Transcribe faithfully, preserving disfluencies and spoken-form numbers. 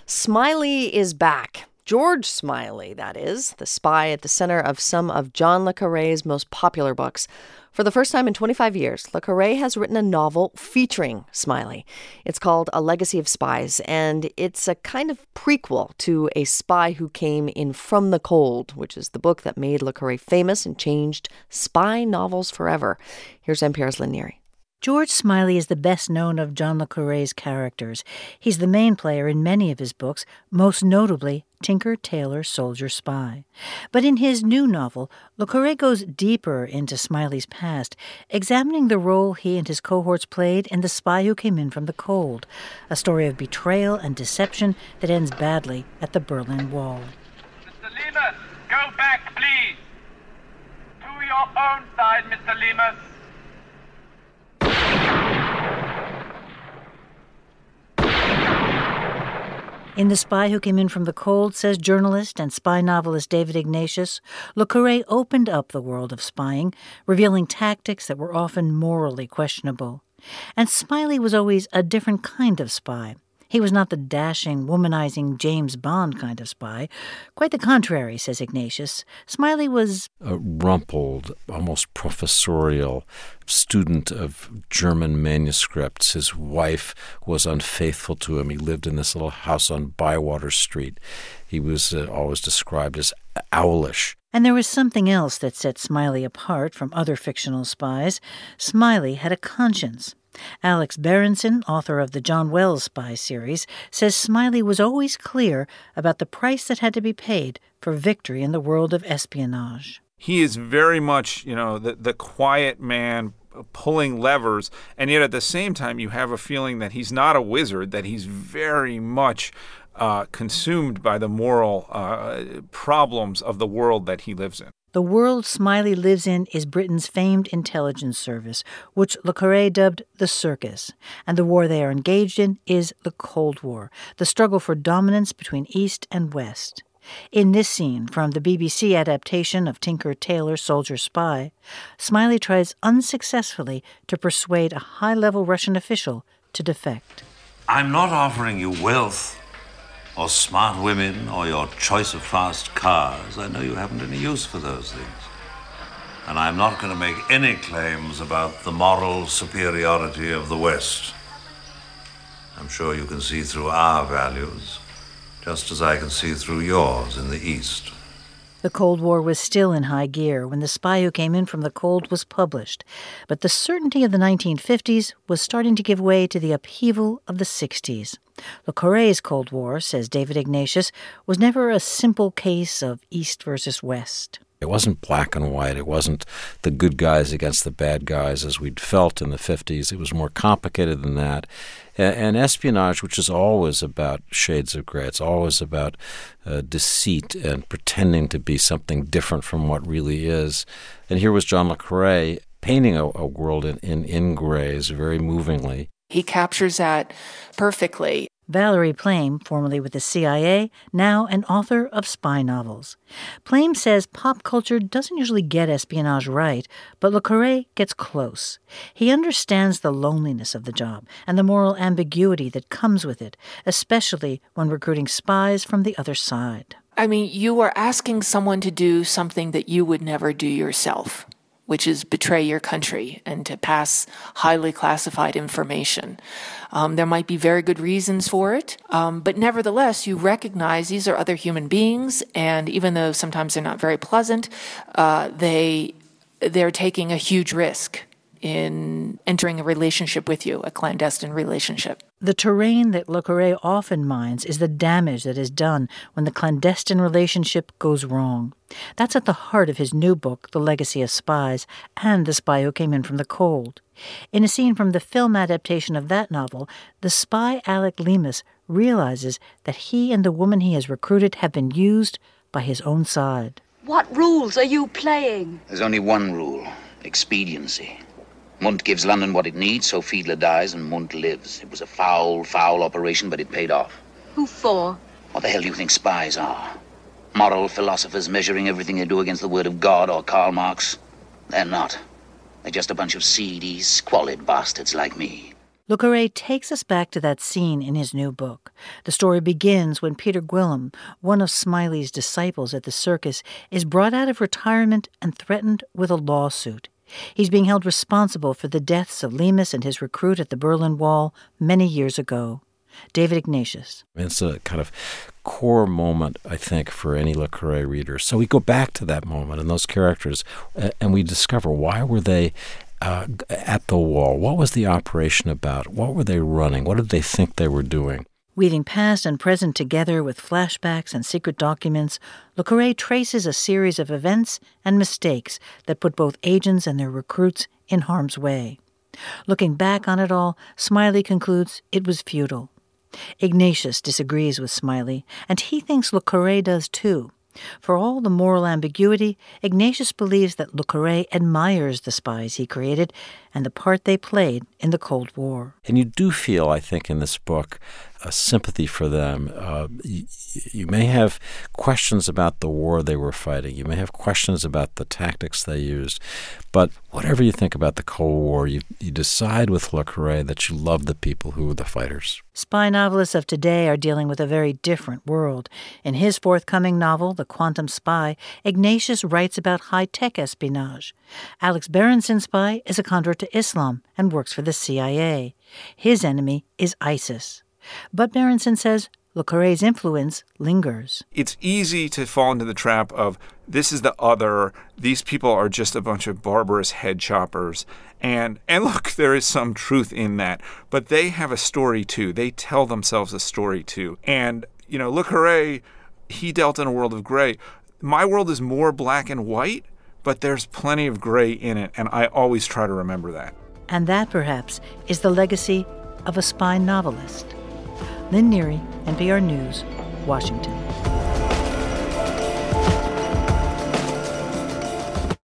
Smiley is back. George Smiley, that is, the spy at the center of some of John le Carré's most popular books. For the first time in twenty-five years, le Carré has written a novel featuring Smiley. It's called A Legacy of Spies, and it's a kind of prequel to A Spy Who Came in From the Cold, which is the book that made le Carré famous and changed spy novels forever. Here's N P R's Lynn Neary. George Smiley is the best known of John le Carré's characters. He's the main player in many of his books, most notably Tinker, Tailor, Soldier, Spy. But in his new novel, le Carré goes deeper into Smiley's past, examining the role he and his cohorts played in The Spy Who Came in From the Cold, a story of betrayal and deception that ends badly at the Berlin Wall. Mister Lemus, go back, please. To your own side, Mister Lemus. In The Spy Who Came in From the Cold, says journalist and spy novelist David Ignatius, le Carré opened up the world of spying, revealing tactics that were often morally questionable. And Smiley was always a different kind of spy. He was not the dashing, womanizing James Bond kind of spy. Quite the contrary, says Ignatius. Smiley was a rumpled, almost professorial student of German manuscripts. His wife was unfaithful to him. He lived in this little house on Bywater Street. He was uh, always described as owlish. And there was something else that set Smiley apart from other fictional spies. Smiley had a conscience. Alex Berenson, author of the John Wells spy series, says Smiley was always clear about the price that had to be paid for victory in the world of espionage. He is very much, you know, the, the quiet man pulling levers, and yet at the same time you have a feeling that he's not a wizard, that he's very much uh, consumed by the moral uh, problems of the world that he lives in. The world Smiley lives in is Britain's famed intelligence service, which le Carré dubbed the Circus, and the war they are engaged in is the Cold War, the struggle for dominance between East and West. In this scene from the B B C adaptation of Tinker, Tailor, Soldier, Spy, Smiley tries unsuccessfully to persuade a high-level Russian official to defect. I'm not offering you wealth or smart women, or your choice of fast cars. I know you haven't any use for those things. And I'm not going to make any claims about the moral superiority of the West. I'm sure you can see through our values, just as I can see through yours in the East. The Cold War was still in high gear when The Spy Who Came in From the Cold was published, but the certainty of the nineteen fifties was starting to give way to the upheaval of the sixties. Le Carré's Cold War, says David Ignatius, was never a simple case of East versus West. It wasn't black and white. It wasn't the good guys against the bad guys as we'd felt in the fifties. It was more complicated than that. And espionage, which is always about shades of gray, it's always about uh, deceit and pretending to be something different from what really is. And here was John le Carré painting a, a world in, in, in grays very movingly. He captures that perfectly. Valerie Plame, formerly with the C I A, now an author of spy novels. Plame says pop culture doesn't usually get espionage right, but le Carré gets close. He understands the loneliness of the job and the moral ambiguity that comes with it, especially when recruiting spies from the other side. I mean, you are asking someone to do something that you would never do yourself, which is betray your country and to pass highly classified information. Um, there might be very good reasons for it, um, but nevertheless, you recognize these are other human beings, and even though sometimes they're not very pleasant, uh, they they're taking a huge risk in entering a relationship with you, a clandestine relationship. The terrain that le Carré often minds is the damage that is done when the clandestine relationship goes wrong. That's at the heart of his new book, The Legacy of Spies, and The Spy Who Came in From the Cold. In a scene from the film adaptation of that novel, the spy Alec Lemus realizes that he and the woman he has recruited have been used by his own side. What rules are you playing? There's only one rule: expediency. Munt gives London what it needs, so Fiedler dies and Munt lives. It was a foul, foul operation, but it paid off. Who for? What the hell do you think spies are? Moral philosophers measuring everything they do against the word of God or Karl Marx? They're not. They're just a bunch of seedy, squalid bastards like me. Le Carré takes us back to that scene in his new book. The story begins when Peter Gwilym, one of Smiley's disciples at the circus, is brought out of retirement and threatened with a lawsuit. He's being held responsible for the deaths of Lemus and his recruit at the Berlin Wall many years ago. David Ignatius. It's a kind of core moment, I think, for any Le Carré reader. So we go back to that moment and those characters, and we discover why were they uh, at the wall? What was the operation about? What were they running? What did they think they were doing? Weaving past and present together with flashbacks and secret documents, Le Carré traces a series of events and mistakes that put both agents and their recruits in harm's way. Looking back on it all, Smiley concludes it was futile. Ignatius disagrees with Smiley, and he thinks Le Carré does too. For all the moral ambiguity, Ignatius believes that Le Carré admires the spies he created and the part they played in the Cold War. And you do feel, I think, in this book, a sympathy for them. Uh, you, you may have questions about the war they were fighting. You may have questions about the tactics they used. But whatever you think about the Cold War, you, you decide with Le Carré that you love the people who were the fighters. Spy novelists of today are dealing with a very different world. In his forthcoming novel, The Quantum Spy, Ignatius writes about high-tech espionage. Alex Berenson's spy is a convert to Islam and works for the C I A. His enemy is ISIS. But Berenson says Le Carré's influence lingers. It's easy to fall into the trap of this is the other, these people are just a bunch of barbarous head choppers. And and look, there is some truth in that. But they have a story too. They tell themselves a story too. And, you know, Le Carré, he dealt in a world of gray. My world is more black and white, but there's plenty of gray in it, and I always try to remember that. And that, perhaps, is the legacy of a spy novelist. Lynn Neary, N P R News, Washington.